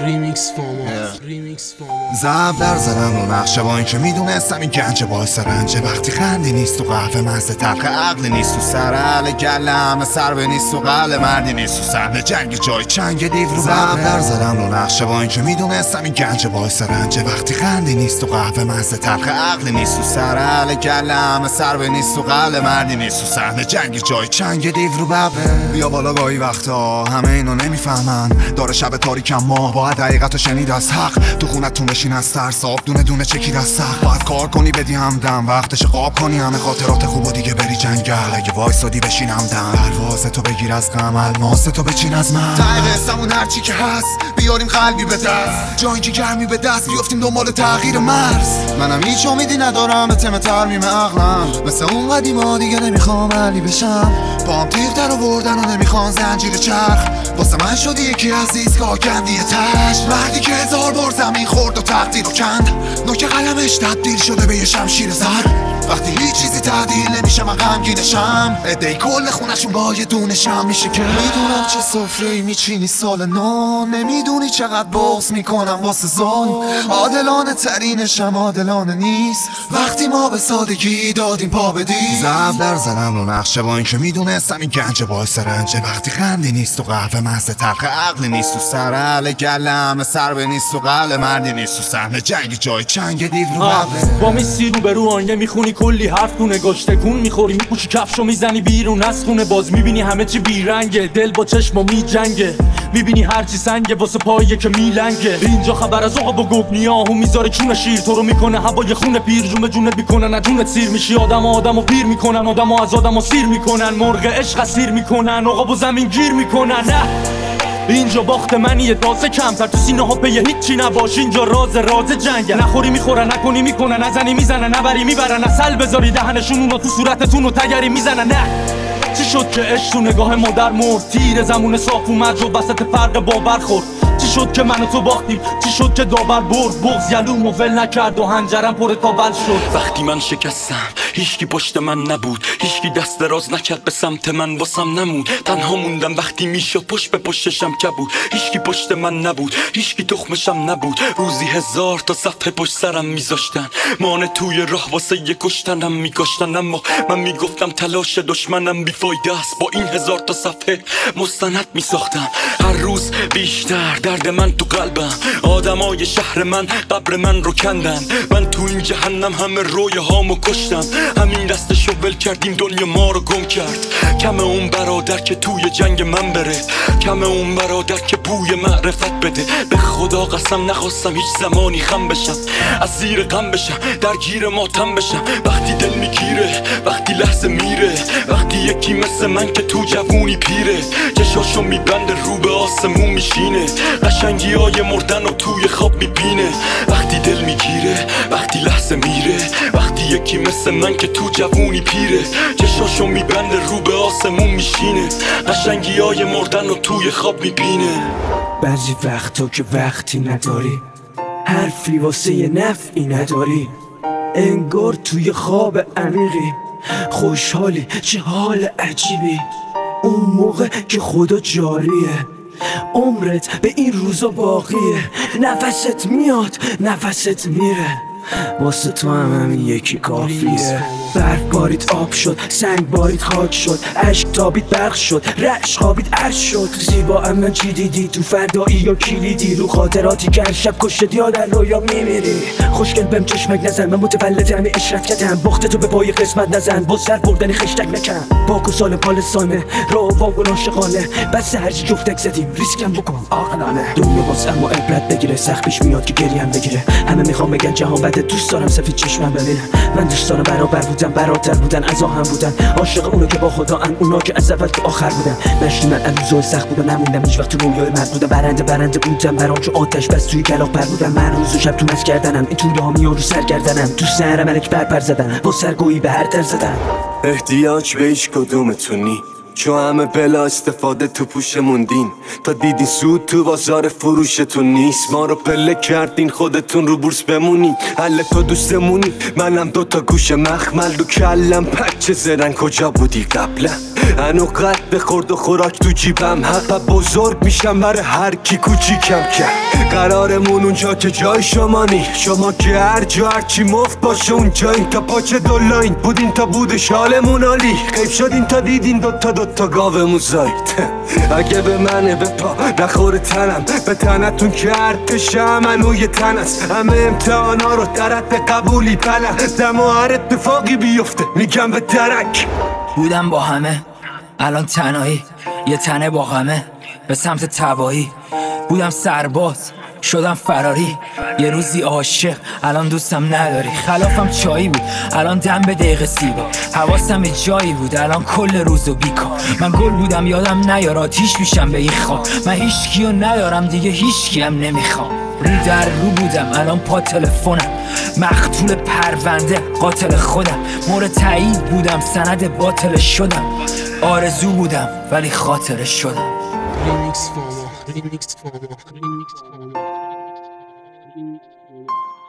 زب در زدم رو نقشه با این که میدونستم این گنج باعث رنجه. وقتی خندی نیست تو قهوه مزه تلخ عقل نیست تو سر اهل گله همه سر به نیست تو قهل مردی نیست تو صحنه جنگ جای چنگ دیو رو زب در زدم رو نقشه با این که میدونستم این گنج باعث رنجه. وقتی خندی نیست تو قهوه مزه تلخ عقل نیست تو سر اهل گله همه سر به نیست تو قهل مردی نیست تو صحنه جنگ جای چنگ دیو رو ببه. بیا بالا گاهی وقتا همه اینو نمیفهمن، داره شب تاریکم ما باید حقیقتو شنید از حق. تو خونتون بشین از ترس آب دونه دونه چکید از سخت. باید کار کنی بدی همدم وقتش قاب کنی همه خاطرات خوب و دیگه بری جنگل. اگه وایسادی بشین همدم پرواز تو بگیر از غم الماس تو بچین از من. ته قصمون هرچی که هست بیاریم قلبی به دست، جایی که گرمی به دست بیافتیم دنبال تغییر مرز. منم هیچ امیدی ندارم به تم ترمیم عقلم، مثل اون قدیما دیگه نمیخوام علی بشم. پام تیغ در آوردن و نمیخوان زنجیر چرخ، واسه من شدی یکی از ایستگاه گندی تش. مردی که 1000 بار زمین خورد و تقدیر رو کند، نوک قلمش تبدیل شده به یه شمشیر زر. وقتی هیچ چیزی تعدیل نمیشه من غمگینشم، عده‌ای کل خونشون با یه دونه شم میشه که میدونم چه سفره‌ای میچینی سال نو، نمیدونی چقدر بغض میکنم واسه ظلم. عادلانه ترینشم عادلانه نیست وقتی ما به سادگی دادیم پا بدی. زب در زدم رو نقشه با این که میدونستم این گنج باعث رنجه. وقتی خندی نیست تو قهوه مزه تلخ عقل نیست تو سر اهل گله همه سر به نیست تو قهل مردی نیست تو صحنه جنگ جای چنگ دیو رو ببه. با میسی رو به رو آینه میخونی کلی حرف تو نگاش تکون میخوری، میپوشی کفشو میزنی بیرون از خونه، باز میبینی همه چی بیرنگه، دل با چشم و میجنگه، میبینی هرچی سنگه واسه پاییه که میلنگه. اینجا خبر از عقب و گگنیاهو میذاره چون شیر، تو رو میکنه هوای خون پیر، جون به جونت میکنن جونت سیر میشی. آدمو پیر میکنن، آدمو از آدمو سیر میکنن، مرغ عشق اسیر میکنن، عقب و زمین گیر میکنن. نه اینجا باخت منیه تازه کمتر، تو سینه ها پیه هیچی نباش، اینجا راز جنگه. نخوری میخورن، نکنی میکنن، نزنی میزنن، نبری میبرن، اصل بذاری دهنشون اونو تو صورتتون و تگری میزنن. نه چی شد که عشق تو نگاه مادر مرد، تیر زمون صاف اومد رو وسط فرق باور خورد. چی شد که من و تو باختیم، چی شد که داور برد، بغض یلومو ول نکرد و هنجرم پر تابل شد. وقتی من شکستم هیچکی پشت من نبود، هیچکی دست دراز نکرد به سمت من، واسم نمود. تنها موندم وقتی میشد پشت به پشتشم کبود، هیچکی پشت من نبود، هیچکی تخمشم نبود. روزی 1000 تا صفحه پشت سرم میذاشتن، مانه توی راه واسه یه کشتنم میگاشتن. اما من میگفتم تلاش دشمنم بیفایده است، با این 1000 تا صفحه مستند میساختم. هر روز بیشتر درد من تو قلبم، آدمای شهر من قبر من رو کندن. من تو این جهنم همه رویه هامو کشتم، همین دستشو ول کردیم دنیا ما رو گم کرد. کم اون برادر که توی جنگ من بره، کم اون برادر که بوی معرفت بده. به خدا قسم نخواستم هیچ زمانی خم بشم، از زیر غم بشم، درگیر ماتم بشم. وقتی دل میگیره، وقتی لحظه میره، وقتی یکی مثل من که تو جوونی پیره، چشاشو میبنده رو به آسمون میشینه، قشنگی های مردن و توی خواب میبینه. وقتی دل میگیره، وقتی لحظه میره، وقتی یکی مثل من که تو جوونی پیره، چشاشو میبنده رو به آسمون میشینه، قشنگی های مردن و توی خواب میبینه. بعضی وقتا که وقتی نداری، حرفی واسه یه نفعی نداری، انگار توی خواب عمیقی، خوشحالی چه حال عجیبی. اون موقع که خدا جاریه، عمرت به این روزا باقیه، نفست میاد نفست میره، واسه تو همین یکی کافیه. برف بارید آب شد، سنگ بارید خاک شد، عشق تابید برق شد، رعش خوابید عرش شد. زیبا اما چی دیدی تو فردایی یا کلیدی، رو خاطراتی که هر شب کشت یا در رویا میمیری. خوشگل بهم چشمک نزن، من متولد همه اشرت کردم، بخت تو به پای قسمت نزن، با سر بردن خشتک نکن. باک و سال پال سانه، راه و واگن عاشقانه، بس هرچی جفتک زدیم ریسکم بکن عاقلانه. دنیا واسه اما عبرت بگیره، سخت پیش میاد که گریم بگیره. همه میخوام بگن جهان بده، دوست دارم سفید چشمم ببینم. من دوست دارم برابر بودن، براتر بودن، از آهم بودن، عاشق اونو که با خدا ان، اونا که از اول تا آخر بودن. نشتی من روزای سخت بودم، نموندم هیچ وقت تو رویای مرد بودم. برنده بودم، برام چو آتش بس توی کلاغ پر بودم. من روز و شب تو مس کردنم، این طول هامی رو سرگردنم، تو سر ملک پر زدن، با سرگویی به هر در زدن. احتیاج به هیچ کدومتونی، چو همه بلا استفاده تو پوش موندین تا دیدین سود تو بازار فروشتون نیست ما رو پله کردین خودتون رو بورس بمونین حل تو دوستمونی منم دوتا گوش مخمل دو کلم پچه زرن کجا بودی قبلا هنو قد خورد و خوراک تو جیبم حقا بزرگ میشم برای هر کی کوچیکم کرد قرارمون اونجا که جای شما نی شما که هر جا هرچی مفت باشه اونجا این تا پاچه دولاین بودین تا بود شالمون عالی غیب شدین تا دیدین دوتا گاومون زاید اگه به منه به پا نخوره تنم به تنتون که ارتش منوی تن است همه امتحانا رو در حد قبولی بلدم و هر اتفاقی بیفته میگم به درک بودم با همه الان تنهایی یه تنه با غمه به سمت تباهی بودم سرباز شدم فراری یه روزی عاشق الان دوستم نداری خلافم چایی بود الان دم به دقیقه سیگار حواسم به جایی بود الان کل روزو بیکار من گل بودم یادم نیار آتیش میشم به این خواب من هیچکیو ندارم دیگه هیچکیم نمیخوام رو در رو بودم الان پا تلفنم مقتول پرونده قاتل خودم مورد تایید بودم سند باطل شدم آرزو بودم ولی خاطره شدم Remix format.